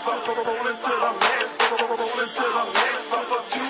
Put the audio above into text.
I'm rolling till I'm next, rolling till I'm next. I fuck you